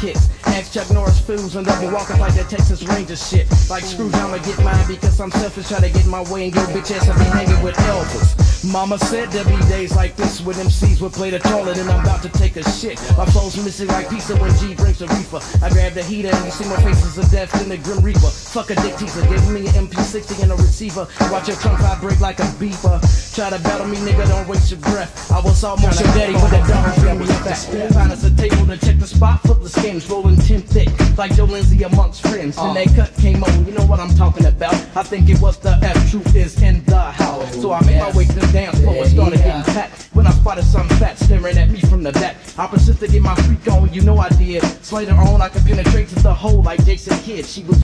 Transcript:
kicks. Ask Chuck Norris fools and double walkers like that Texas Ranger shit. Like Scrooge, I'ma get mine because I'm selfish, try to get my way and your bitch ass will be hanging with Elvis. Mama said there'd be days like this when MCs would play the toilet and I'm about to take a shit. My flow's missing like pizza when G brings a reefer. I grab the heater and you see my faces of death in the Grim Reaper. Fuck a dick teaser, give me an MP60 and a receiver. Watch your tongue vibrate like a beeper. Try to battle me, nigga, don't waste your breath. I was almost your daddy, but that dog bring me back. Find us a table to check the spot, flip the skins, rolling 10 thick, like Joe Lindsay amongst friends. When that cut came on, you know what I'm talking about. I think it was the F, truth is in the house. So I made my way to the dance floor and started getting packed. When I spotted some fat staring at me from the back, I persisted to get my freak on, you know I did. So later on, I could penetrate to the hole like Jason Kidd. She was